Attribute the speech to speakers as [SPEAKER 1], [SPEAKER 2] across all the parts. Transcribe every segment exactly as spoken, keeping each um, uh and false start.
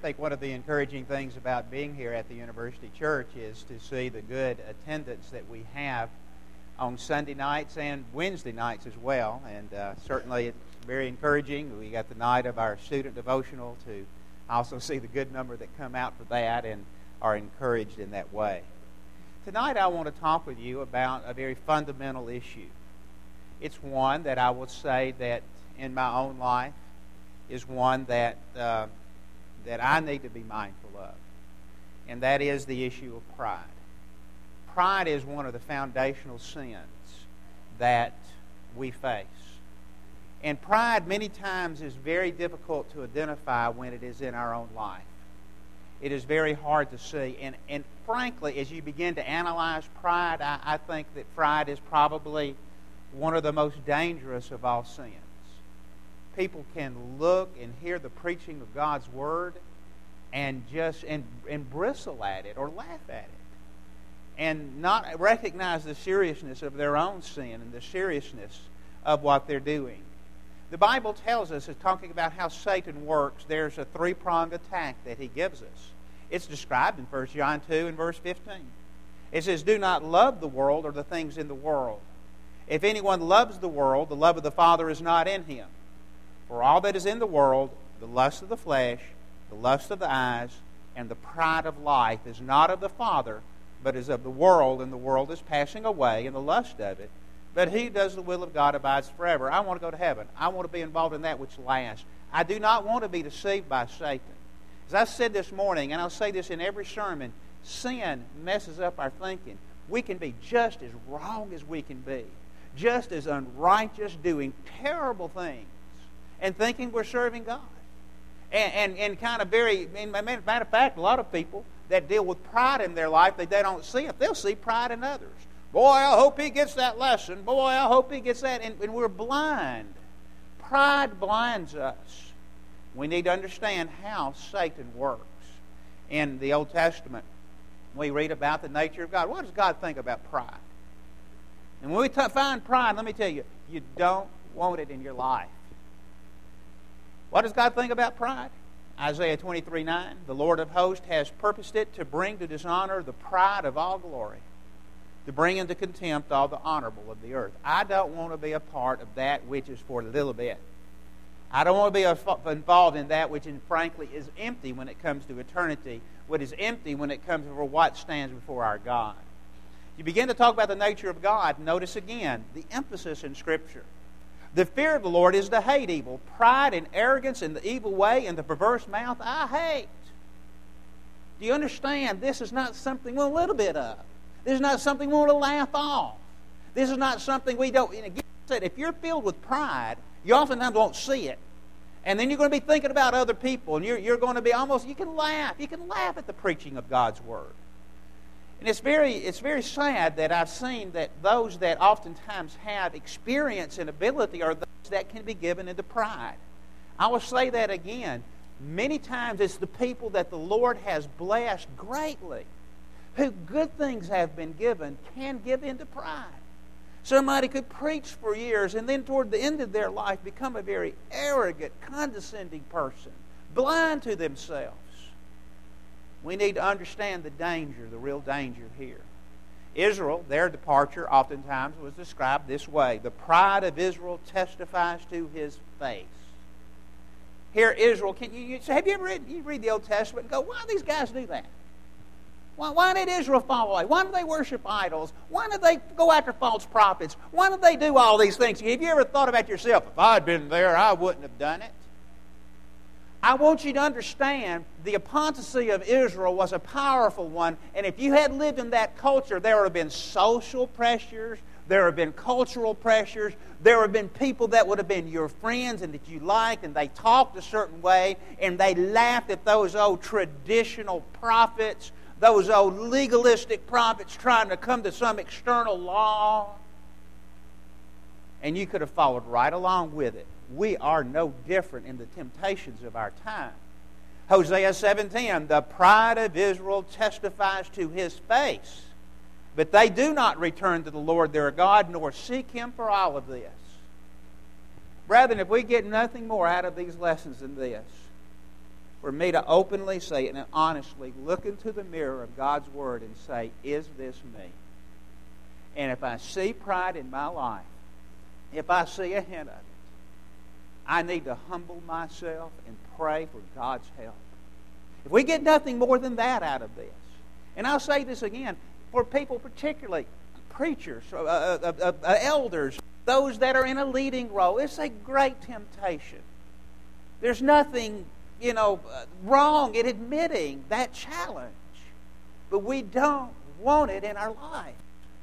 [SPEAKER 1] think one of the encouraging things about being here at the University Church is to see the good attendance that we have on Sunday nights and Wednesday nights as well. And uh, certainly it's very encouraging. We got the night of our student devotional to also see the good number that come out for that and are encouraged in that way. Tonight I want to talk with you about a very fundamental issue. It's one that I will say that in my own life is one that uh, that I need to be mindful of, and that is the issue of pride. Pride is one of the foundational sins that we face. And pride many times is very difficult to identify when it is in our own life. It is very hard to see. And, and frankly, as you begin to analyze pride, I, I think that pride is probably one of the most dangerous of all sins. People can look and hear the preaching of God's Word and just and, and bristle at it or laugh at it and not recognize the seriousness of their own sin and the seriousness of what they're doing. The Bible tells us, it's talking about how Satan works, there's a three-pronged attack that he gives us. It's described in First John two and verse fifteen. It says, "Do not love the world or the things in the world. If anyone loves the world, the love of the Father is not in him. For all that is in the world, the lust of the flesh, the lust of the eyes, and the pride of life is not of the Father, but is of the world, and the world is passing away, and the lust of it. But he who does the will of God abides forever." I want to go to heaven. I want to be involved in that which lasts. I do not want to be deceived by Satan. As I said this morning, and I'll say this in every sermon, sin messes up our thinking. We can be just as wrong as we can be, just as unrighteous, doing terrible things, and thinking we're serving God. And, and, and kind of very, in matter of fact, a lot of people that deal with pride in their life, they, they don't see it. They'll see pride in others. Boy, I hope he gets that lesson. Boy, I hope he gets that. And, and we're blind. Pride blinds us. We need to understand how Satan works. In the Old Testament, we read about the nature of God. What does God think about pride? And when we t- find pride, let me tell you, you don't want it in your life. What does God think about pride? Isaiah twenty-three nine, "The Lord of hosts has purposed it to bring to dishonor the pride of all glory, to bring into contempt all the honorable of the earth." I don't want to be a part of that which is for a little bit. I don't want to be involved in that which, frankly, is empty when it comes to eternity, what is empty when it comes to what stands before our God. You begin to talk about the nature of God, notice again the emphasis in Scripture. The fear of the Lord is to hate evil. Pride and arrogance and the evil way and the perverse mouth I hate. Do you understand? This is not something we want a little bit of. This is not something we want to laugh off. This is not something we don't... And again, I said, if you're filled with pride, you oftentimes won't see it. And then you're going to be thinking about other people, and you're, you're going to be almost... You can laugh. You can laugh at the preaching of God's Word. And it's very, it's very sad that I've seen that those that oftentimes have experience and ability are those that can be given into pride. I will say that again. Many times it's the people that the Lord has blessed greatly, who good things have been given, can give into pride. Somebody could preach for years and then toward the end of their life become a very arrogant, condescending person, blind to themselves. We need to understand the danger, the real danger here. Israel, their departure oftentimes was described this way. The pride of Israel testifies to his face. Here, Israel, can you, you have you ever read, you read the Old Testament and go, why do these guys do that? Why, why did Israel fall away? Why did they worship idols? Why did they go after false prophets? Why did they do all these things? Have you ever thought about yourself, if I'd been there, I wouldn't have done it? I want you to understand the apostasy of Israel was a powerful one, and if you had lived in that culture, there would have been social pressures, there would have been cultural pressures, there would have been people that would have been your friends and that you liked, and they talked a certain way, and they laughed at those old traditional prophets, those old legalistic prophets trying to come to some external law, and you could have followed right along with it. We are no different in the temptations of our time. Hosea seven ten, "The pride of Israel testifies to his face, but they do not return to the Lord their God, nor seek him for all of this." Brethren, if we get nothing more out of these lessons than this, for me to openly say it and honestly look into the mirror of God's Word and say, is this me? And if I see pride in my life, if I see a hint of it, I need to humble myself and pray for God's help. If we get nothing more than that out of this, and I'll say this again, for people particularly, preachers, uh, uh, uh, uh, elders, those that are in a leading role, it's a great temptation. There's nothing, you know, uh, wrong in admitting that challenge, but we don't want it in our life.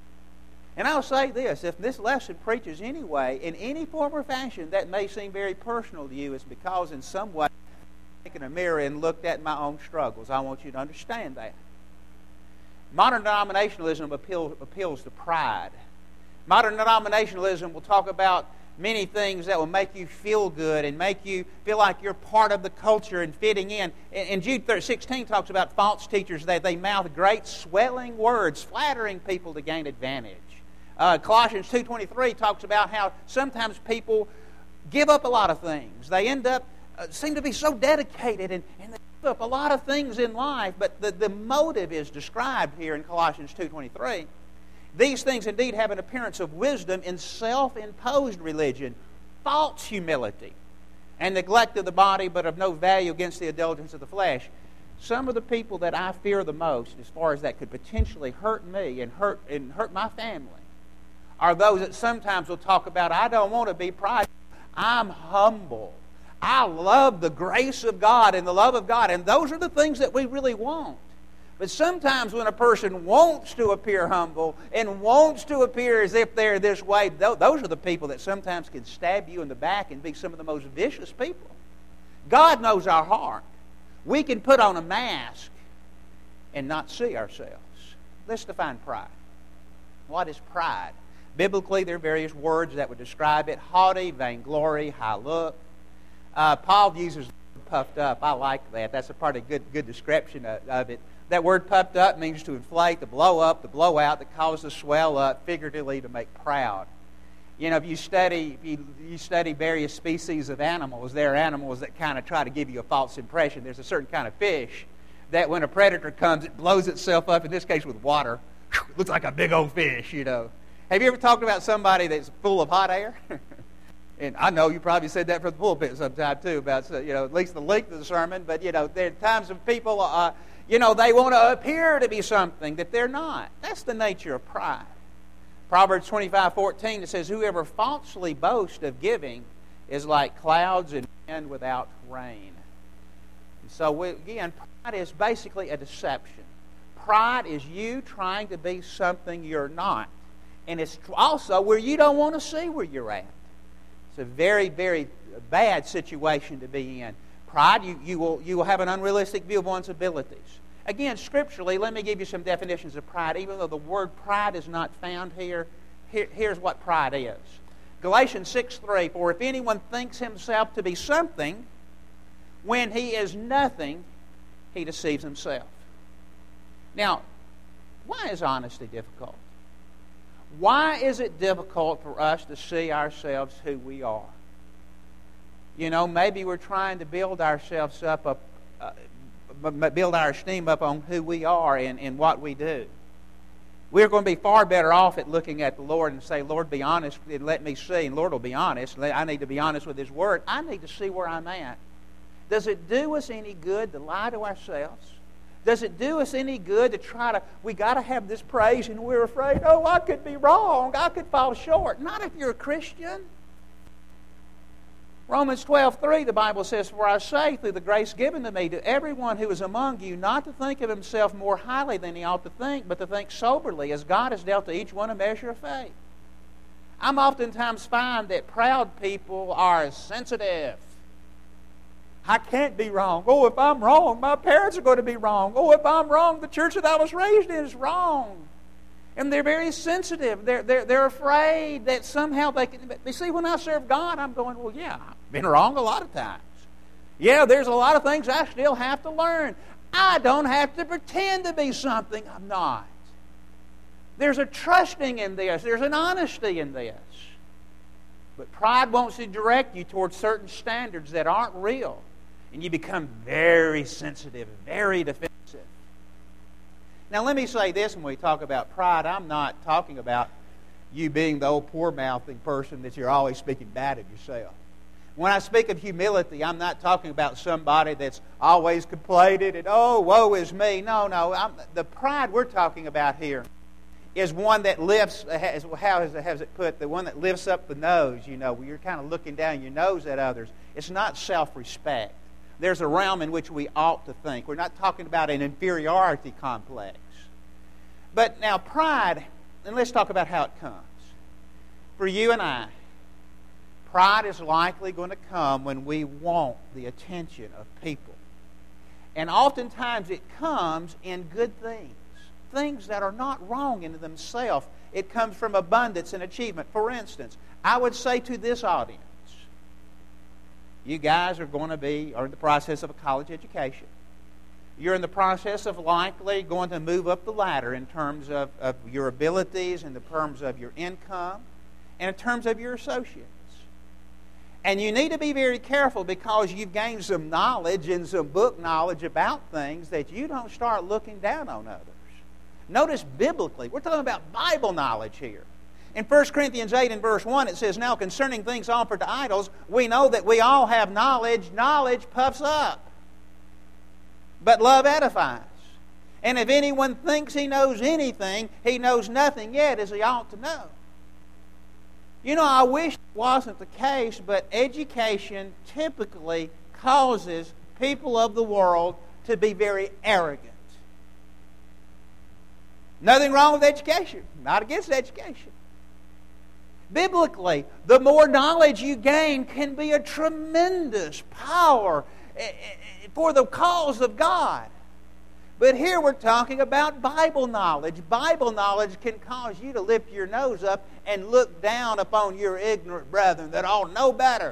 [SPEAKER 1] And I'll say this, if this lesson preaches anyway, in any form or fashion that may seem very personal to you, it's because in some way I've taken a mirror and looked at my own struggles. I want you to understand that. Modern denominationalism appeal, appeals to pride. Modern denominationalism will talk about many things that will make you feel good and make you feel like you're part of the culture and fitting in. And Jude sixteen talks about false teachers that they mouth great swelling words, flattering people to gain advantage. Uh, Colossians two twenty-three talks about how sometimes people give up a lot of things. They end up, uh, seem to be so dedicated and, and they give up a lot of things in life, but the, the motive is described here in Colossians two twenty-three. These things indeed have an appearance of wisdom in self-imposed religion, false humility, and neglect of the body, but of no value against the indulgence of the flesh. Some of the people that I fear the most, as far as that could potentially hurt me and hurt and hurt my family, are those that sometimes will talk about, I don't want to be prideful. I'm humble. I love the grace of God and the love of God. And those are the things that we really want. But sometimes when a person wants to appear humble and wants to appear as if they're this way, those are the people that sometimes can stab you in the back and be some of the most vicious people. God knows our heart. We can put on a mask and not see ourselves. Let's define pride. What is pride? Biblically, there are various words that would describe it. Haughty, vainglory, high look. Uh, Paul uses puffed up. I like that. That's a part of good, good description of, of it. That word puffed up means to inflate, to blow up, to blow out, that causes to swell up, figuratively to make proud. You know, if you study if you, you study various species of animals, there are animals that kind of try to give you a false impression. There's a certain kind of fish that when a predator comes, it blows itself up, in this case with water. It looks like a big old fish, you know. Have you ever talked about somebody that's full of hot air? And I know you probably said that from the pulpit sometime too, about, you know, at least the length of the sermon. But, you know, there are times when people, uh, you know, they want to appear to be something that they're not. That's the nature of pride. Proverbs twenty-five fourteen, it says, whoever falsely boasts of giving is like clouds and wind without rain. And so, we, again, pride is basically a deception. Pride is you trying to be something you're not. And it's also where you don't want to see where you're at. It's a very, very bad situation to be in. Pride, you, you, will, you will have an unrealistic view of one's abilities. Again, scripturally, let me give you some definitions of pride. Even though the word pride is not found here, here here's what pride is. Galatians six three, for if anyone thinks himself to be something, when he is nothing, he deceives himself. Now, why is honesty difficult? Why is it difficult for us to see ourselves who we are? You know, maybe we're trying to build ourselves up, up uh, build our esteem up on who we are and, and what we do. We're going to be far better off at looking at the Lord and say, Lord, be honest and let me see. And Lord will be honest. I need to be honest with His Word. I need to see where I'm at. Does it do us any good to lie to ourselves? Does it do us any good to try to, we got to have this praise and we're afraid, oh, I could be wrong. I could fall short. Not if you're a Christian. Romans twelve three, the Bible says, for I say, through the grace given to me, to everyone who is among you, not to think of himself more highly than he ought to think, but to think soberly, as God has dealt to each one a measure of faith. I'm oftentimes find that proud people are sensitive. I can't be wrong. Oh, if I'm wrong, my parents are going to be wrong. Oh, if I'm wrong, the church that I was raised in is wrong. And they're very sensitive. They're, they're, they're afraid that somehow they can... You see, when I serve God, I'm going, well, yeah, I've been wrong a lot of times. Yeah, there's a lot of things I still have to learn. I don't have to pretend to be something I'm not. There's a trusting in this. There's an honesty in this. But pride wants to direct you towards certain standards that aren't real. And you become very sensitive, very defensive. Now, let me say this when we talk about pride. I'm not talking about you being the old poor-mouthing person that you're always speaking bad of yourself. When I speak of humility, I'm not talking about somebody that's always complaining and, oh, woe is me. No, no. I'm, the pride we're talking about here is one that lifts, has, how has it, has it put, the one that lifts up the nose, you know, where you're kind of looking down your nose at others. It's not self-respect. There's a realm in which we ought to think. We're not talking about an inferiority complex. But now pride, and let's talk about how it comes. For you and I, pride is likely going to come when we want the attention of people. And oftentimes it comes in good things. Things that are not wrong in themselves. It comes from abundance and achievement. For instance, I would say to this audience, you guys are going to be, are in the process of a college education. You're in the process of likely going to move up the ladder in terms of, of your abilities, in the terms of your income, and in terms of your associates. And you need to be very careful because you've gained some knowledge and some book knowledge about things that you don't start looking down on others. Notice biblically, we're talking about Bible knowledge here. In First Corinthians eight and verse one, it says, now concerning things offered to idols, we know that we all have knowledge. Knowledge puffs up, but love edifies. And if anyone thinks he knows anything, he knows nothing yet as he ought to know. You know, I wish it wasn't the case, but education typically causes people of the world to be very arrogant. Nothing wrong with education. Not against education. Biblically, the more knowledge you gain can be a tremendous power for the cause of God. But here we're talking about Bible knowledge. Bible knowledge can cause you to lift your nose up and look down upon your ignorant brethren that all know better.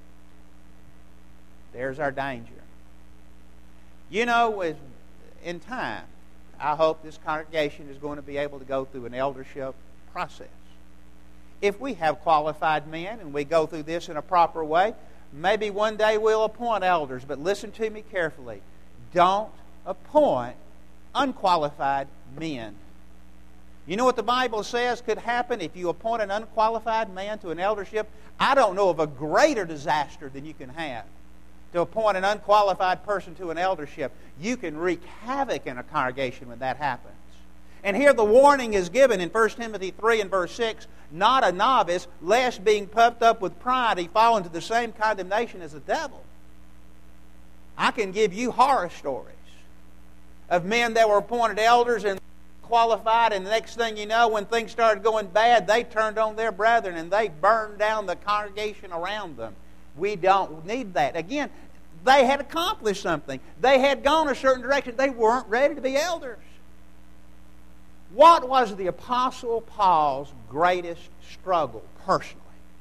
[SPEAKER 1] There's our danger. You know, in time, I hope this congregation is going to be able to go through an eldership process. If we have qualified men and we go through this in a proper way, maybe one day we'll appoint elders. But listen to me carefully. Don't appoint unqualified men. You know what the Bible says could happen if you appoint an unqualified man to an eldership? I don't know of a greater disaster than you can have. To appoint an unqualified person to an eldership, you can wreak havoc in a congregation when that happens. And here the warning is given in First Timothy three and verse six, not a novice, lest being puffed up with pride he fall into the same condemnation as the devil. I can give you horror stories of men that were appointed elders and qualified, and the next thing you know, when things started going bad, they turned on their brethren and they burned down the congregation around them. We don't need that. Again, they had accomplished something. They had gone a certain direction. They weren't ready to be elders. What was the Apostle Paul's greatest struggle personally?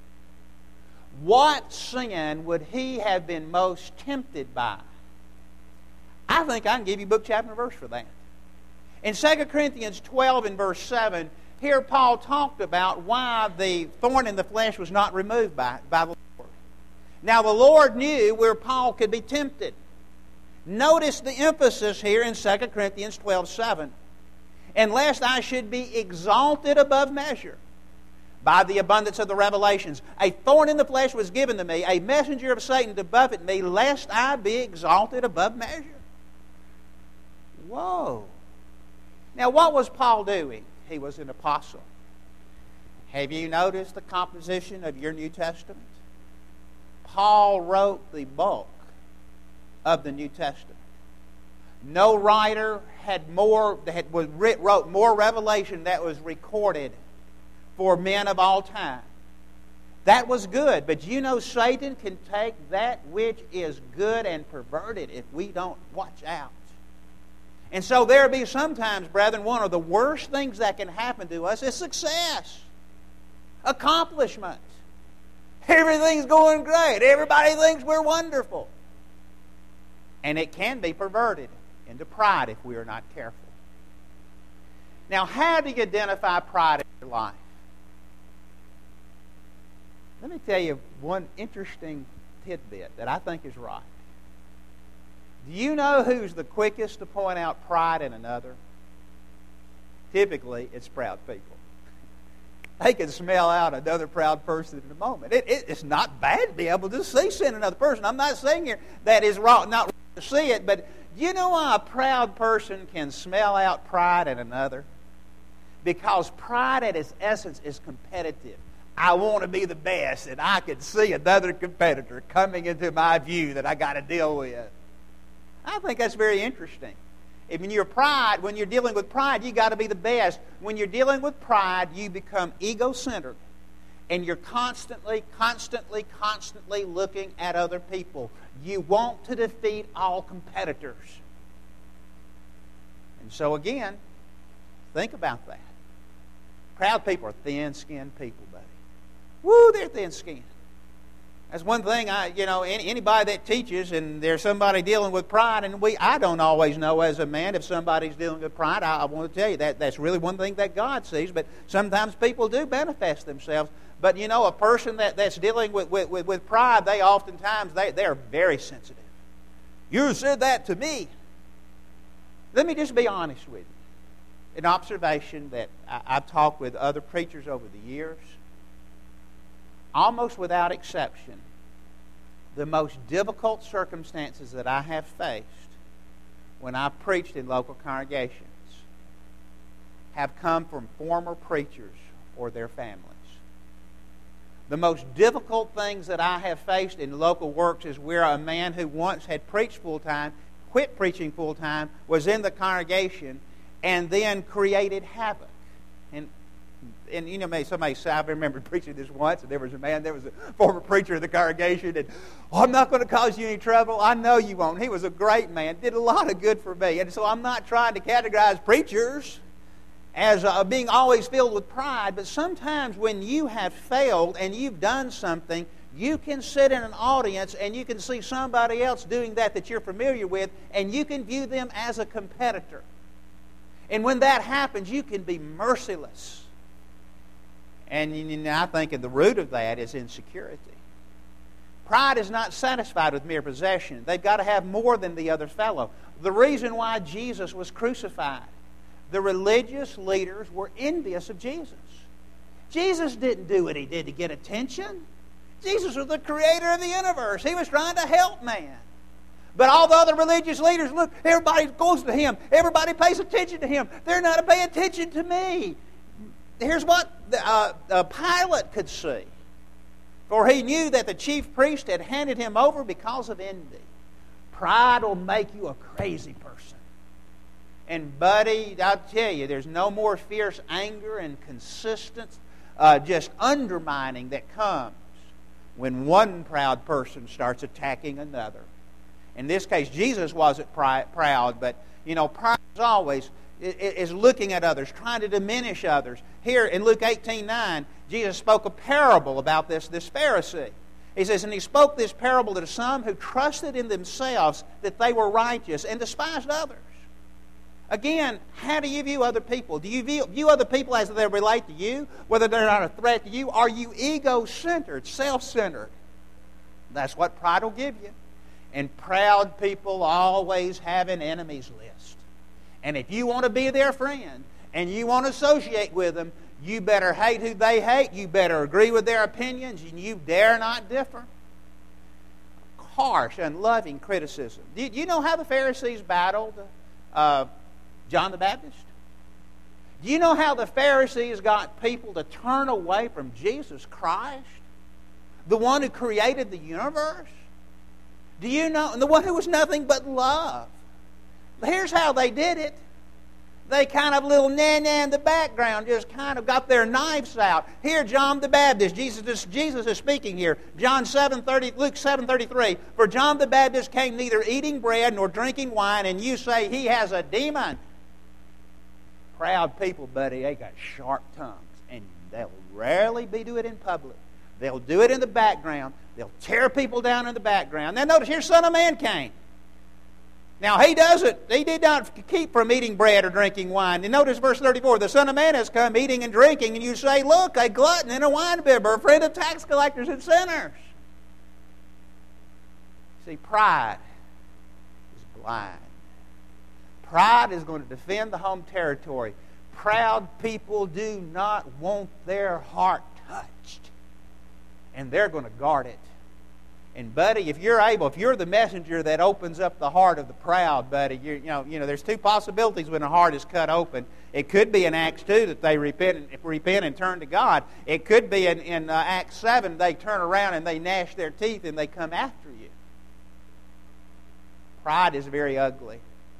[SPEAKER 1] What sin would he have been most tempted by? I think I can give you book, chapter, and verse for that. In Second Corinthians twelve and verse seven, here Paul talked about why the thorn in the flesh was not removed by, by the Lord. Now the Lord knew where Paul could be tempted. Notice the emphasis here in Second Corinthians twelve seven. And lest I should be exalted above measure by the abundance of the revelations. A thorn in the flesh was given to me, a messenger of Satan to buffet me, lest I be exalted above measure. Whoa. Now what was Paul doing? He was an apostle. Have you noticed the composition of your New Testament? Paul wrote the bulk of the New Testament. No writer had more had was wrote more revelation that was recorded for men of all time. That was good, but you know Satan can take that which is good and pervert it if we don't watch out. And so there be sometimes, brethren, one of the worst things that can happen to us is success, accomplishment. Everything's going great. Everybody thinks we're wonderful. And it can be perverted into pride if we are not careful. Now, how do you identify pride in your life? Let me tell you one interesting tidbit that I think is right. Do you know who's the quickest to point out pride in another? Typically, it's proud people. They can smell out another proud person in a moment. It, it, it's not bad to be able to see sin in another person. I'm not saying here that is wrong, not wrong to see it, but you know why a proud person can smell out pride in another? Because pride at its essence is competitive. I want to be the best, and I can see another competitor coming into my view that I got to deal with. I think that's very interesting. If when you're pride, when you're dealing with pride, you got to be the best. When you're dealing with pride, you become egocentric, and you're constantly, constantly, constantly looking at other people. You want to defeat all competitors. And so again, think about that. Proud people are thin-skinned people, buddy. Woo, they're thin-skinned. That's one thing, I, you know, any, anybody that teaches and there's somebody dealing with pride, and we, I don't always know as a man if somebody's dealing with pride. I, I want to tell you that that's really one thing that God sees, but sometimes people do manifest themselves. But, you know, a person that, that's dealing with, with, with, with pride, they oftentimes, they, they're very sensitive. You said that to me. Let me just be honest with you. An observation that I, I've talked with other preachers over the years, almost without exception, the most difficult circumstances that I have faced when I preached in local congregations have come from former preachers or their families. The most difficult things that I have faced in local works is where a man who once had preached full-time, quit preaching full-time, was in the congregation, and then created havoc. And And you know, maybe somebody say, I remember preaching this once, and there was a man, there was a former preacher in the congregation, and, oh, I'm not going to cause you any trouble. I know you won't. He was a great man, did a lot of good for me. And so I'm not trying to categorize preachers as uh, being always filled with pride, but sometimes when you have failed and you've done something, you can sit in an audience and you can see somebody else doing that that you're familiar with, and you can view them as a competitor. And when that happens, you can be merciless. And you know, I think at the root of that is insecurity. Pride is not satisfied with mere possession. They've got to have more than the other fellow. The reason why Jesus was crucified, the religious leaders were envious of Jesus. Jesus didn't do what he did to get attention. Jesus was the creator of the universe. He was trying to help man. But all the other religious leaders, look, everybody goes to him. Everybody pays attention to him. They're not to pay attention to me. Here's what uh, uh, Pilate could see. For he knew that the chief priest had handed him over because of envy. Pride will make you a crazy person. And buddy, I'll tell you, there's no more fierce anger and consistent uh, just undermining that comes when one proud person starts attacking another. In this case, Jesus wasn't proud, but, you know, pride is always is looking at others, trying to diminish others. Here in Luke eighteen nine, Jesus spoke a parable about this, this Pharisee. He says, and he spoke this parable to some who trusted in themselves that they were righteous and despised others. Again, how do you view other people? Do you view, view other people as they relate to you, whether they're not a threat to you? Are you ego-centered, self-centered? That's what pride will give you. And proud people always have an enemies list. And if you want to be their friend and you want to associate with them, you better hate who they hate. You better agree with their opinions, and you dare not differ. Harsh, unloving criticism. Do you know how the Pharisees battled uh, John the Baptist? Do you know how the Pharisees got people to turn away from Jesus Christ, the one who created the universe? Do you know, and the one who was nothing but love? Here's how they did it. They kind of little na-na in the background just kind of got their knives out. Here, John the Baptist, Jesus is, Jesus is speaking here. John seven thirty, Luke seven thirty-three. For John the Baptist came neither eating bread nor drinking wine, and you say he has a demon. Proud people, buddy, they got sharp tongues, and they'll rarely be do it in public. They'll do it in the background. They'll tear people down in the background. Now notice, here Son of Man came. Now he doesn't, he did not keep from eating bread or drinking wine. And notice verse thirty-four, the Son of Man has come eating and drinking, and you say, look, a glutton and a winebibber, a friend of tax collectors and sinners. See, pride is blind. Pride is going to defend the home territory. Proud people do not want their heart touched. And they're going to guard it. And buddy, if you're able, if you're the messenger that opens up the heart of the proud, buddy, you know, you know, there's two possibilities when a heart is cut open. It could be in Acts two that they repent, repent and turn to God. It could be in, in uh, Acts seven they turn around and they gnash their teeth and they come after you. Pride is very ugly.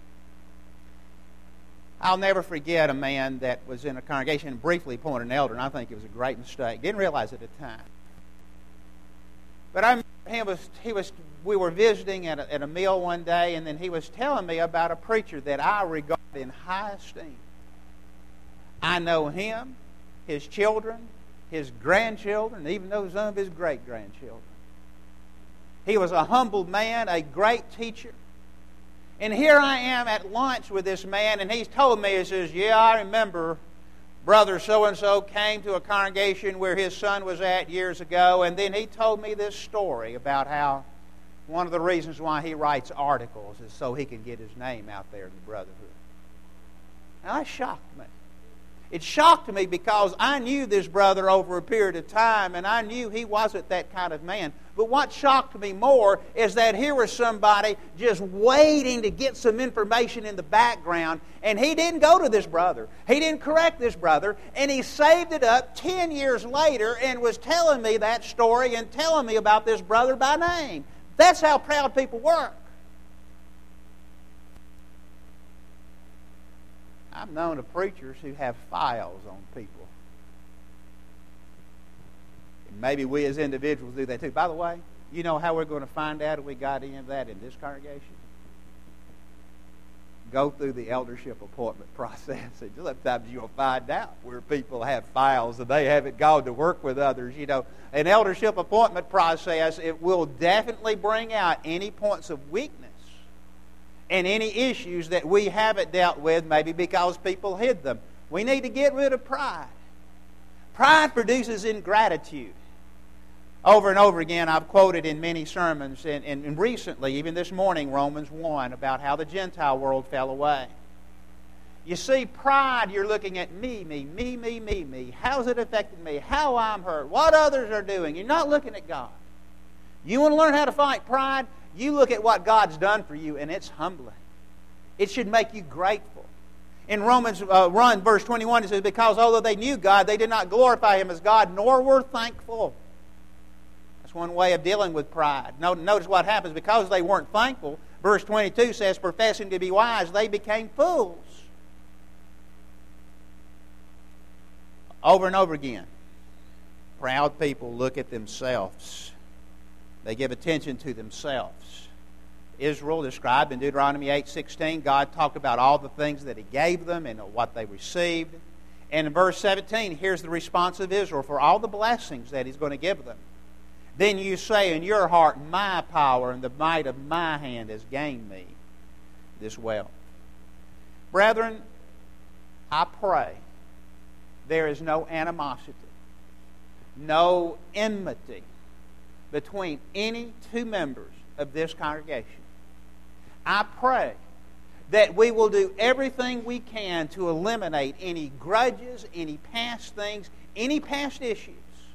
[SPEAKER 1] I'll never forget a man that was in a congregation and briefly appointed an elder, and I think it was a great mistake. Didn't realize it at the time. But I remember he was, he was, we were visiting at a, at a meal one day, and then he was telling me about a preacher that I regard in high esteem. I know him, his children, his grandchildren, even though some of his great-grandchildren. He was a humble man, a great teacher. And here I am at lunch with this man, and he's told me, he says, yeah, I remember Brother so-and-so came to a congregation where his son was at years ago, and then he told me this story about how one of the reasons why he writes articles is so he can get his name out there in the brotherhood. Now, that shocked me. It shocked me because I knew this brother over a period of time, and I knew he wasn't that kind of man. But what shocked me more is that here was somebody just waiting to get some information in the background, and he didn't go to this brother. He didn't correct this brother, and he saved it up ten years later and was telling me that story and telling me about this brother by name. That's how proud people work. I've known of preachers who have files on people. And maybe we as individuals do that too. By the way, you know how we're going to find out if we got any of that in this congregation? Go through the eldership appointment process. And sometimes you'll find out where people have files and they haven't gone to work with others. You know, an eldership appointment process, it will definitely bring out any points of weakness and any issues that we haven't dealt with, maybe because people hid them. We need to get rid of pride. Pride produces ingratitude. Over and over again, I've quoted in many sermons, and, and, and recently, even this morning, Romans one, about how the Gentile world fell away. You see, pride, you're looking at me, me, me, me, me, me. How's it affected me? How I'm hurt? What others are doing? You're not looking at God. You want to learn how to fight pride? You look at what God's done for you, and it's humbling. It should make you grateful. In Romans uh, one, verse twenty-one, it says, because although they knew God, they did not glorify Him as God, nor were thankful. That's one way of dealing with pride. Notice what happens. Because they weren't thankful, verse twenty-two says, professing to be wise, they became fools. Over and over again, proud people look at themselves. They give attention to themselves. Israel, described in Deuteronomy eight sixteen, God talked about all the things that He gave them and what they received. And in verse seventeen, here's the response of Israel for all the blessings that He's going to give them. Then you say in your heart, my power and the might of my hand has gained me this wealth. Brethren, I pray there is no animosity, no enmity between any two members of this congregation. I pray that we will do everything we can to eliminate any grudges, any past things, any past issues.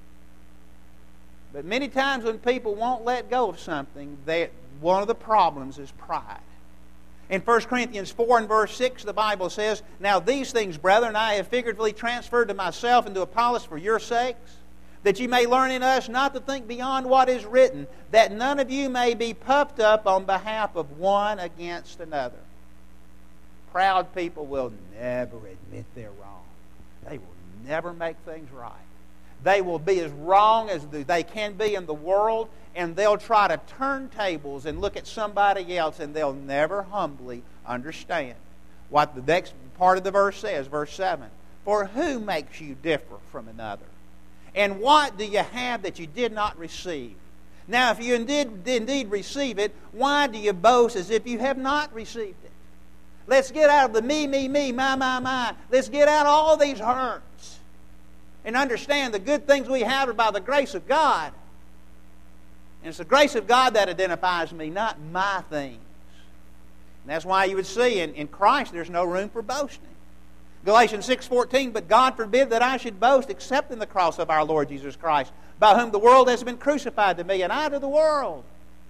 [SPEAKER 1] But many times when people won't let go of something, they, one of the problems is pride. In First Corinthians four and verse six, the Bible says, now these things, brethren, I have figuratively transferred to myself and to Apollos for your sakes, that you may learn in us not to think beyond what is written, that none of you may be puffed up on behalf of one against another. Proud people will never admit they're wrong. They will never make things right. They will be as wrong as they can be in the world, and they'll try to turn tables and look at somebody else, and they'll never humbly understand what the next part of the verse says, verse seven. For who makes you differ from another? And what do you have that you did not receive? Now, if you indeed, indeed receive it, why do you boast as if you have not received it? Let's get out of the me, me, me, my, my, my. Let's get out of all these hurts and understand the good things we have are by the grace of God. And it's the grace of God that identifies me, not my things. And that's why you would see in, in Christ there's no room for boasting. Galatians six fourteen, but God forbid that I should boast except in the cross of our Lord Jesus Christ, by whom the world has been crucified to me, and I to the world.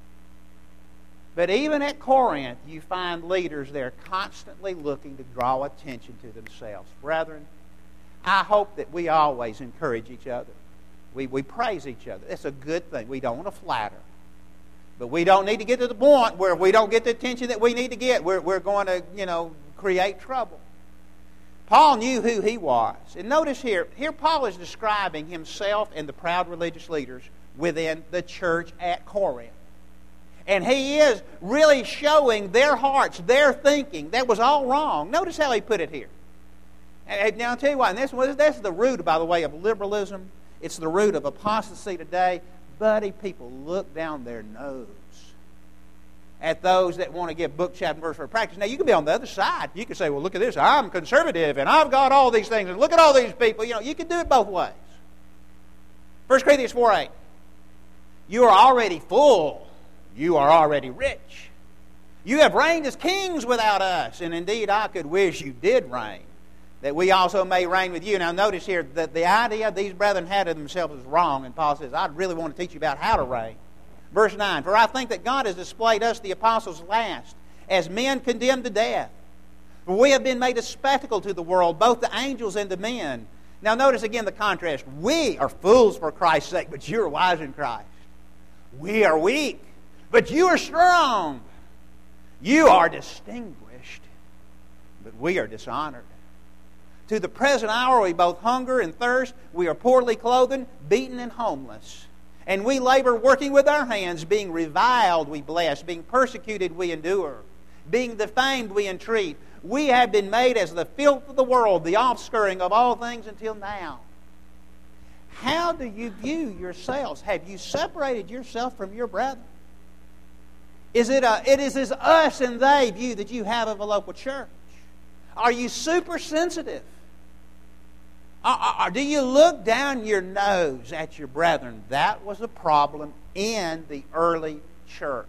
[SPEAKER 1] But even at Corinth, you find leaders there constantly looking to draw attention to themselves. Brethren, I hope that we always encourage each other. We, we praise each other. It's a good thing. We don't want to flatter. But we don't need to get to the point where if we don't get the attention that we need to get, we're, we're going to, you know, create trouble. Paul knew who he was. And notice here, here Paul is describing himself and the proud religious leaders within the church at Corinth. And he is really showing their hearts, their thinking. That was all wrong. Notice how he put it here. Now I'll tell you what, and this, this is the root, by the way, of liberalism. It's the root of apostasy today. Buddy, people look down their nose at those that want to give book, chapter, and verse for practice. Now, you can be on the other side. You can say, well, look at this. I'm conservative, and I've got all these things, and look at all these people. You know, you can do it both ways. First Corinthians four eight. You are already full. You are already rich. You have reigned as kings without us, and indeed I could wish you did reign, that we also may reign with you. Now, notice here that the idea these brethren had of themselves is wrong, and Paul says, I really want to teach you about how to reign. Verse nine, for I think that God has displayed us, the apostles, last, as men condemned to death. For we have been made a spectacle to the world, both to angels and to men. Now notice again the contrast. We are fools for Christ's sake, but you are wise in Christ. We are weak, but you are strong. You are distinguished, but we are dishonored. To the present hour we both hunger and thirst. We are poorly clothed, beaten and homeless. And we labor working with our hands, being reviled we bless, being persecuted we endure, being defamed we entreat. We have been made as the filth of the world, the offscouring of all things until now. How do you view yourselves? Have you separated yourself from your brethren? Is it a, it is this us and they view that you have of a local church? Are you super sensitive? Or do you look down your nose at your brethren? That was a problem in the early church.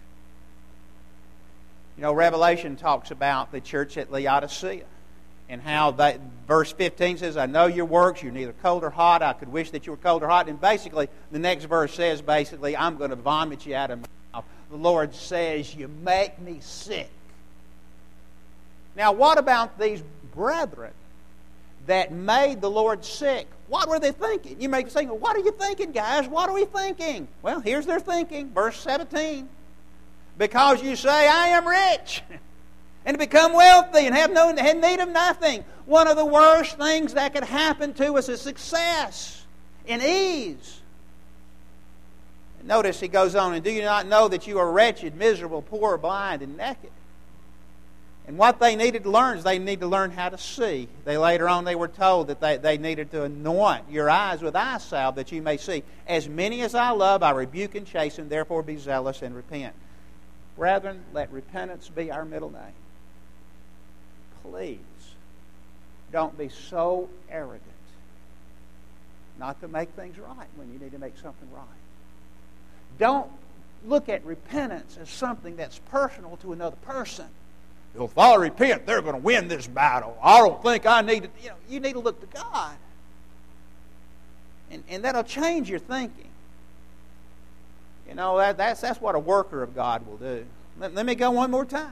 [SPEAKER 1] You know, Revelation talks about the church at Laodicea and how that, verse fifteen says, I know your works, you're neither cold or hot. I could wish that you were cold or hot. And basically, the next verse says, basically, I'm going to vomit you out of my mouth. The Lord says, you make me sick. Now, what about these brethren that made the Lord sick? What were they thinking? You may be saying, well, what are you thinking, guys? What are we thinking? Well, here's their thinking. Verse seventeen. Because you say, I am rich, and to become wealthy and have no have need of nothing. One of the worst things that could happen to us is success and ease. Notice he goes on, and do you not know that you are wretched, miserable, poor, blind, and naked? And what they needed to learn is they need to learn how to see. They later on they were told that they, they needed to anoint your eyes with eye salve that you may see. As many as I love, I rebuke and chasten, therefore be zealous and repent. Brethren, let repentance be our middle name. Please, don't be so arrogant not to make things right when you need to make something right. Don't look at repentance as something that's personal to another person. If I repent, they're going to win this battle. I don't think I need to. You know, you need to look to God. And, and that'll change your thinking. You know, that, that's, that's what a worker of God will do. Let, let me go one more time.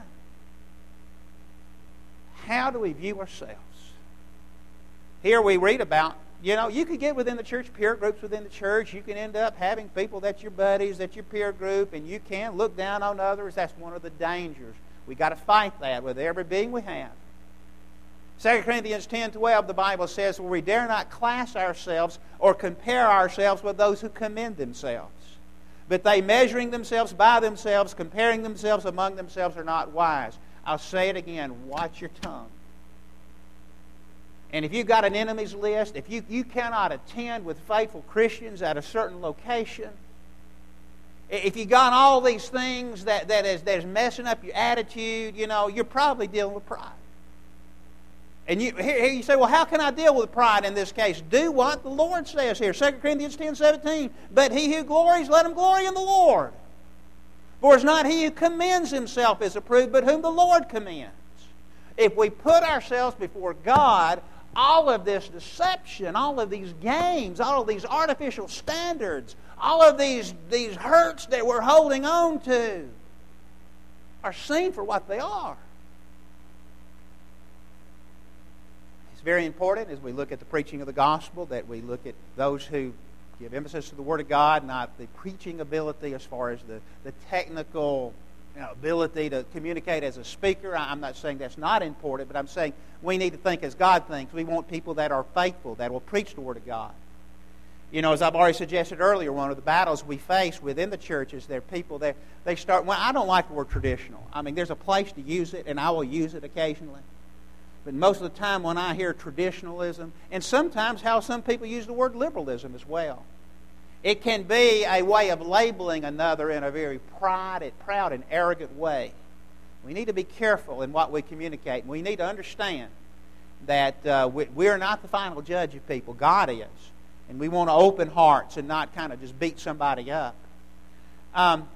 [SPEAKER 1] How do we view ourselves? Here we read about, you know, you could get within the church, peer groups within the church. You can end up having people that's your buddies, that's your peer group, and you can look down on others. That's one of the dangers. We've got to fight that with every being we have. Second Corinthians ten twelve, the Bible says, "For we dare not class ourselves or compare ourselves with those who commend themselves. But they, measuring themselves by themselves, comparing themselves among themselves, are not wise." I'll say it again, watch your tongue. And if you've got an enemies list, if you, you cannot attend with faithful Christians at a certain location, if you got all these things that, that, is, that is messing up your attitude, you know, you're probably dealing with pride. And you, here, here you say, well, how can I deal with pride in this case? Do what the Lord says here. Second Corinthians ten seventeen. But he who glories, let him glory in the Lord. For it's not he who commends himself is approved, but whom the Lord commends. If we put ourselves before God, all of this deception, all of these games, all of these artificial standards, all of these, these hurts that we're holding on to are seen for what they are. It's very important as we look at the preaching of the gospel that we look at those who give emphasis to the Word of God, not the preaching ability as far as the, the technical you know, ability to communicate as a speaker. I'm not saying that's not important, but I'm saying we need to think as God thinks. We want people that are faithful, that will preach the Word of God. You know, as I've already suggested earlier, one of the battles we face within the church is there are people that they start, well, I don't like the word traditional. I mean, there's a place to use it, and I will use it occasionally. But most of the time when I hear traditionalism, and sometimes how some people use the word liberalism as well, it can be a way of labeling another in a very proud, proud and arrogant way. We need to be careful in what we communicate. We need to understand that uh, we, we are not the final judge of people. God is. And we want to open hearts and not kind of just beat somebody up. Um,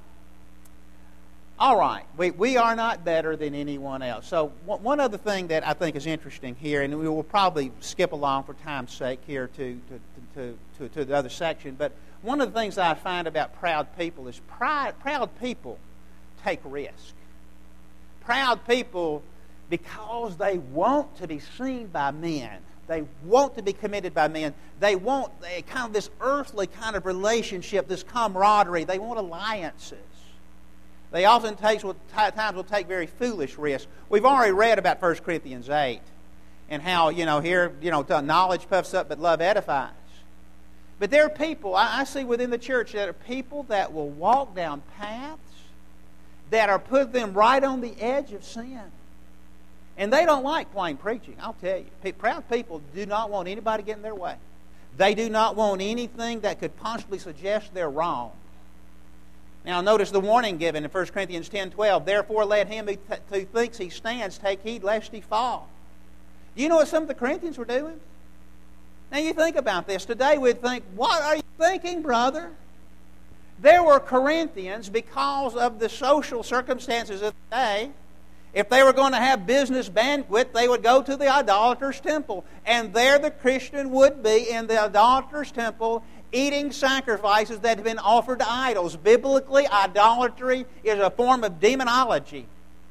[SPEAKER 1] all right. We, we are not better than anyone else. So one other thing that I think is interesting here, and we will probably skip along for time's sake here to, to, to, to, to the other section, but one of the things I find about proud people is pride, proud people take risk. Proud people, because they want to be seen by men, they want to be committed by men, they want a, kind of this earthly kind of relationship, this camaraderie, they want alliances. They often takes, will, times will take very foolish risks. We've already read about First Corinthians eight and how, you know, here, you know, knowledge puffs up but love edifies. But there are people, I, I see within the church, that are people that will walk down paths that are put them right on the edge of sin. And they don't like plain preaching, I'll tell you. Proud people do not want anybody getting in their way. They do not want anything that could possibly suggest they're wrong. Now notice the warning given in First Corinthians ten twelve. Therefore let him who, th- who thinks he stands take heed lest he fall. Do you know what some of the Corinthians were doing? Now you think about this. Today we'd think, what are you thinking, brother? There were Corinthians, because of the social circumstances of the day, if they were going to have business banquet, they would go to the idolater's temple. And there the Christian would be in the idolater's temple eating sacrifices that have been offered to idols. Biblically, idolatry is a form of demonology.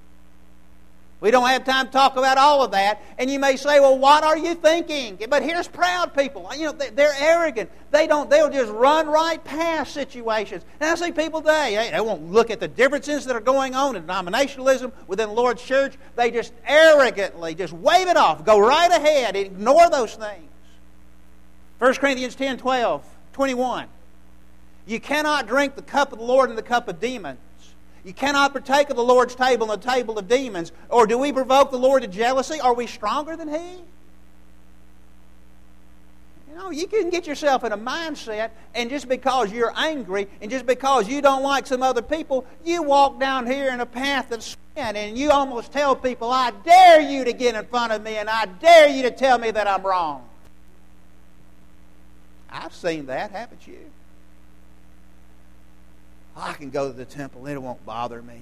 [SPEAKER 1] We don't have time to talk about all of that. And you may say, well, what are you thinking? But here's proud people. You know, they're arrogant. They don't, they'll just run right past situations. And I see people today, they won't look at the differences that are going on in denominationalism within the Lord's church. They just arrogantly just wave it off. Go right ahead. Ignore those things. First Corinthians ten twelve, twenty-one. You cannot drink the cup of the Lord and the cup of demons. You cannot partake of the Lord's table and the table of demons. Or do we provoke the Lord to jealousy? Are we stronger than He? You know, you can get yourself in a mindset, and just because you're angry and just because you don't like some other people, you walk down here in a path of sin and you almost tell people, I dare you to get in front of me and I dare you to tell me that I'm wrong. I've seen that, haven't you? I can go to the temple, it won't bother me.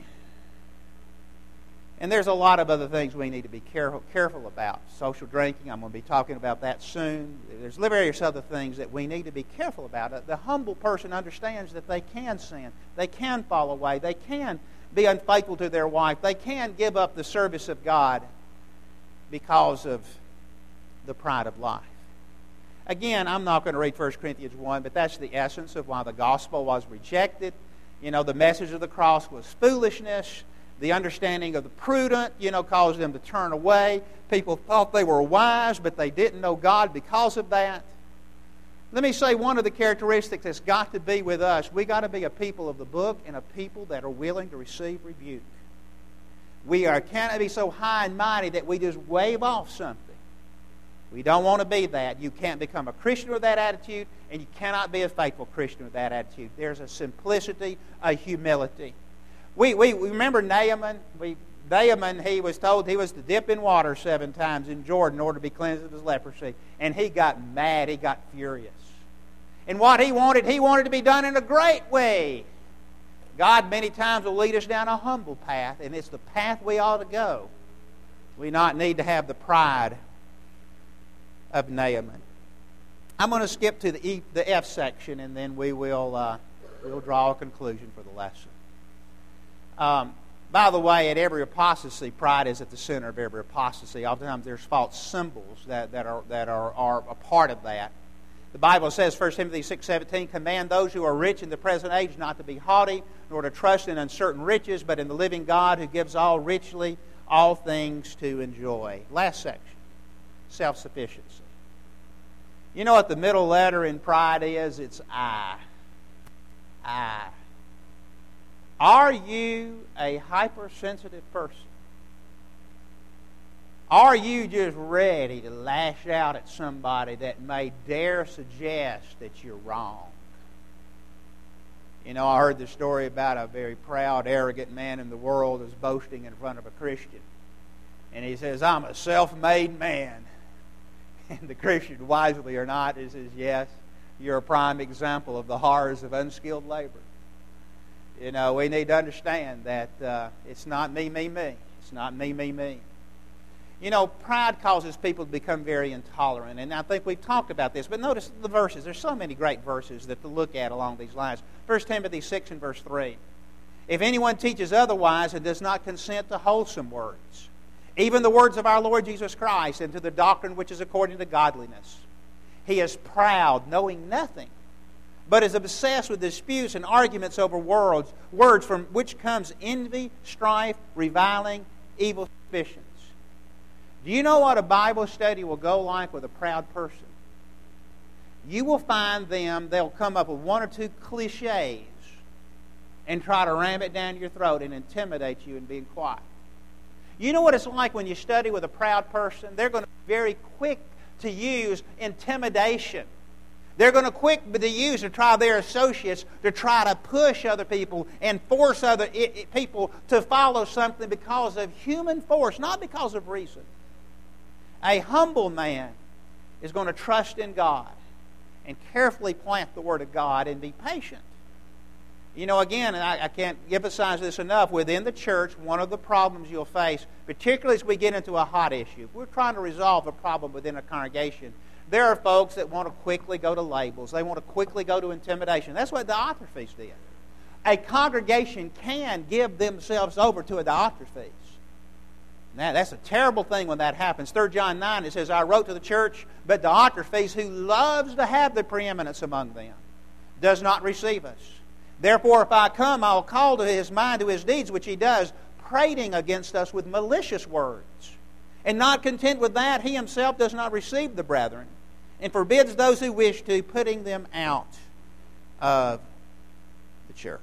[SPEAKER 1] And there's a lot of other things we need to be careful, careful about. Social drinking, I'm going to be talking about that soon. There's various other things that we need to be careful about. The humble person understands that they can sin. They can fall away. They can be unfaithful to their wife. They can give up the service of God because of the pride of life. Again, I'm not going to read First Corinthians one, but that's the essence of why the gospel was rejected. You know, the message of the cross was foolishness. The understanding of the prudent, you know, caused them to turn away. People thought they were wise, but they didn't know God because of that. Let me say one of the characteristics that's got to be with us. We got to be a people of the book and a people that are willing to receive rebuke. We are cannot be so high and mighty that we just wave off something. We don't want to be that. You can't become a Christian with that attitude, and you cannot be a faithful Christian with that attitude. There's a simplicity, a humility. We we, we remember Naaman. We, Naaman, he was told he was to dip in water seven times in Jordan in order to be cleansed of his leprosy. And he got mad. He got furious. And what he wanted, he wanted to be done in a great way. God many times will lead us down a humble path, and it's the path we ought to go. We not need to have the pride of Naaman. I'm going to skip to the E, the F section, and then we will uh, we'll draw a conclusion for the lesson. Um, by the way, at every apostasy, pride is at the center of every apostasy. Oftentimes there's false symbols that, that, are, that are, are a part of that. The Bible says, First Timothy six seventeen, command those who are rich in the present age not to be haughty, nor to trust in uncertain riches, but in the living God who gives all richly all things to enjoy. Last section, self-sufficiency. You know what the middle letter in pride is? It's I. I. Are you a hypersensitive person? Are you just ready to lash out at somebody that may dare suggest that you're wrong? You know, I heard the story about a very proud, arrogant man in the world who's boasting in front of a Christian. And he says, I'm a self-made man. And the Christian, wisely or not, he says, yes, you're a prime example of the horrors of unskilled labor. You know, we need to understand that uh, it's not me, me, me. It's not me, me, me. You know, pride causes people to become very intolerant, and I think we've talked about this, but notice the verses. There's so many great verses that to look at along these lines. First Timothy six and verse three. If anyone teaches otherwise and does not consent to wholesome words, even the words of our Lord Jesus Christ, and to the doctrine which is according to godliness, he is proud, knowing nothing, but is obsessed with disputes and arguments over words, words from which comes envy, strife, reviling, evil suspicions. Do you know what a Bible study will go like with a proud person? You will find them, they'll come up with one or two cliches and try to ram it down your throat and intimidate you in being quiet. You know what it's like when you study with a proud person? They're going to be very quick to use intimidation. They're going to quick to use to try their associates to try to push other people and force other people to follow something because of human force, not because of reason. A humble man is going to trust in God and carefully plant the Word of God and be patient. You know, again, and I, I can't emphasize this enough, within the church, one of the problems you'll face, particularly as we get into a hot issue, if we're trying to resolve a problem within a congregation, there are folks that want to quickly go to labels. They want to quickly go to intimidation. That's what Diotrephes did. A congregation can give themselves over to a Diotrephes. Now, that's a terrible thing when that happens. Third John nine, it says, I wrote to the church, but Diotrephes, who loves to have the preeminence among them, does not receive us. Therefore, if I come, I'll call to his mind to his deeds, which he does, prating against us with malicious words. And not content with that, he himself does not receive the brethren, and forbids those who wish to, putting them out of the church.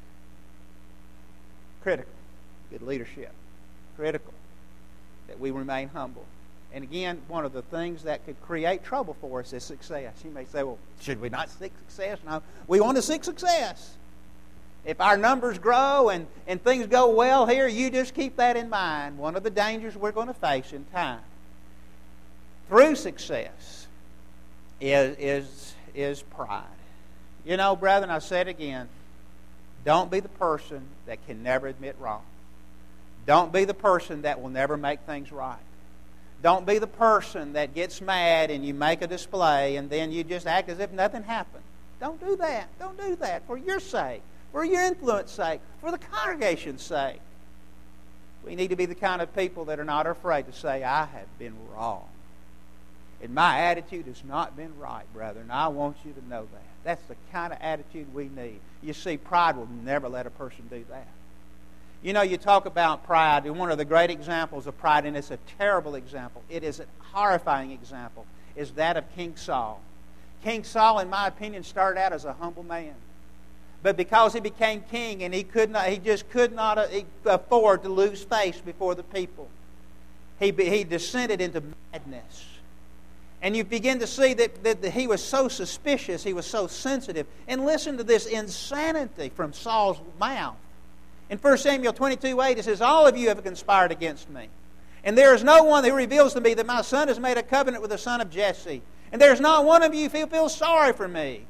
[SPEAKER 1] Critical. Good leadership. Critical that we remain humble. And again, one of the things that could create trouble for us is success. You may say, well, should we not seek success? No, we want to seek success. If our numbers grow and, and things go well here, you just keep that in mind. One of the dangers we're going to face in time through success is, is, is pride. You know, brethren, I said again, don't be the person that can never admit wrong. Don't be the person that will never make things right. Don't be the person that gets mad and you make a display and then you just act as if nothing happened. Don't do that. Don't do that for your sake, for your influence's sake, for the congregation's sake. We need to be the kind of people that are not afraid to say, I have been wrong. And my attitude has not been right, brother, and I want you to know that. That's the kind of attitude we need. You see, pride will never let a person do that. You know, you talk about pride, and one of the great examples of pride, and it's a terrible example, it is a horrifying example, is that of King Saul. King Saul, in my opinion, started out as a humble man. But because he became king and he could not, he just could not afford to lose face before the people, he, he descended into madness. And you begin to see that, that, that he was so suspicious, he was so sensitive. And listen to this insanity from Saul's mouth. In First Samuel twenty-two eight, it says, all of you have conspired against me. And there is no one who reveals to me that my son has made a covenant with the son of Jesse. And there is not one of you who feels sorry for me.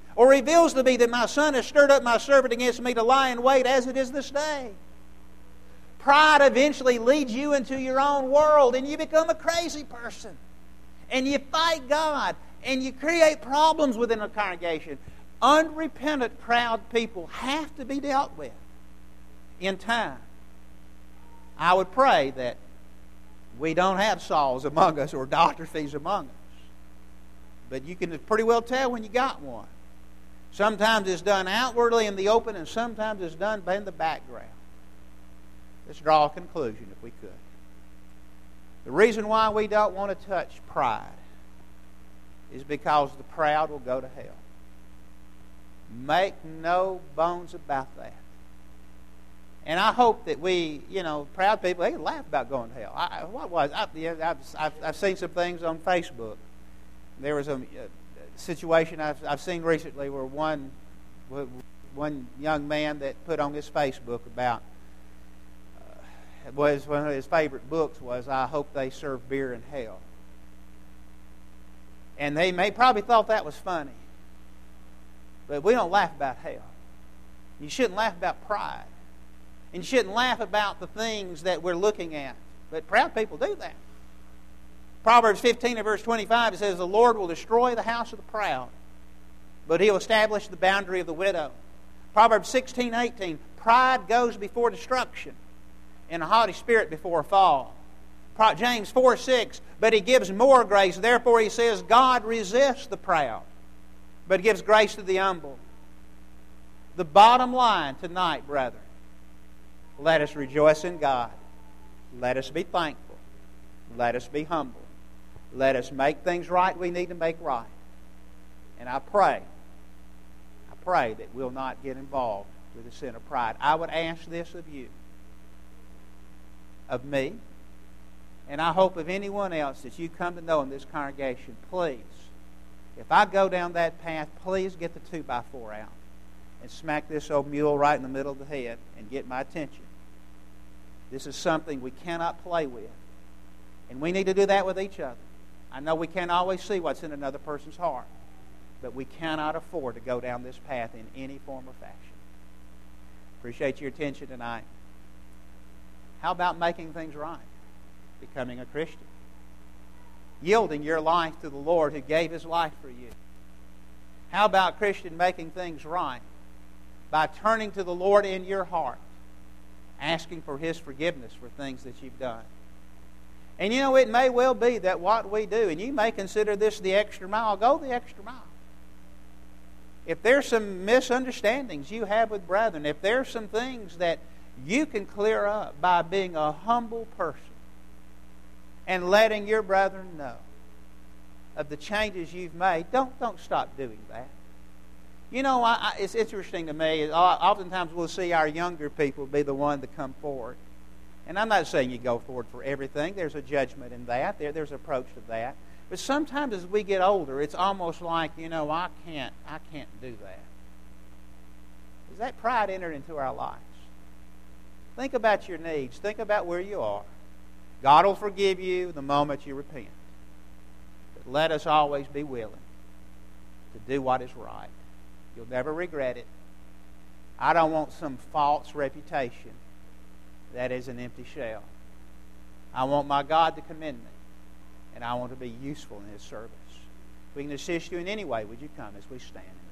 [SPEAKER 1] Or reveals to me that my son has stirred up my servant against me to lie in wait as it is this day. Pride eventually leads you into your own world and you become a crazy person. And you fight God and you create problems within a congregation. Unrepentant, proud people have to be dealt with in time. I would pray that we don't have Sauls among us or Dotterfies among us. But you can pretty well tell when you got one. Sometimes it's done outwardly in the open, and sometimes it's done in the background. Let's draw a conclusion if we could. The reason why we don't want to touch pride is because the proud will go to hell. Make no bones about that. And I hope that we, you know, proud people, they can laugh about going to hell. I, what was I, I've, I've, I've seen some things on Facebook. There was a, a situation I've, I've seen recently where one one young man that put on his Facebook about uh, was one of his favorite books was "I Hope They Serve Beer in Hell," and they may probably thought that was funny, but we don't laugh about hell. You shouldn't laugh about pride, and you shouldn't laugh about the things that we're looking at. But proud people do that. Proverbs fifteen and verse twenty-five, it says, "The Lord will destroy the house of the proud, but He'll establish the boundary of the widow." Proverbs sixteen, eighteen, "Pride goes before destruction, and a haughty spirit before a fall." James four, six, "But He gives more grace. Therefore," he says, "God resists the proud, but gives grace to the humble." The bottom line tonight, brethren, let us rejoice in God. Let us be thankful. Let us be humble. Let us make things right we need to make right. And I pray, I pray that we'll not get involved with the sin of pride. I would ask this of you, of me, and I hope of anyone else that you come to know in this congregation, please, if I go down that path, please get the two by four out and smack this old mule right in the middle of the head and get my attention. This is something we cannot play with. And we need to do that with each other. I know we can't always see what's in another person's heart, but we cannot afford to go down this path in any form or fashion. Appreciate your attention tonight. How about making things right? Becoming a Christian. Yielding your life to the Lord who gave His life for you. How about, Christian, making things right by turning to the Lord in your heart, asking for His forgiveness for things that you've done. And you know, it may well be that what we do, and you may consider this the extra mile, go the extra mile. If there's some misunderstandings you have with brethren, if there's some things that you can clear up by being a humble person and letting your brethren know of the changes you've made, don't, don't stop doing that. You know, I, I, it's interesting to me, oftentimes we'll see our younger people be the one to come forward. And I'm not saying you go forward for everything. There's a judgment in that. There, there's an approach to that. But sometimes as we get older, it's almost like, you know, I can't, I can't do that. Does that pride enter into our lives? Think about your needs. Think about where you are. God will forgive you the moment you repent. But let us always be willing to do what is right. You'll never regret it. I don't want some false reputation that is an empty shell. I want my God to commend me, and I want to be useful in His service. If we can assist you in any way, would you come as we stand?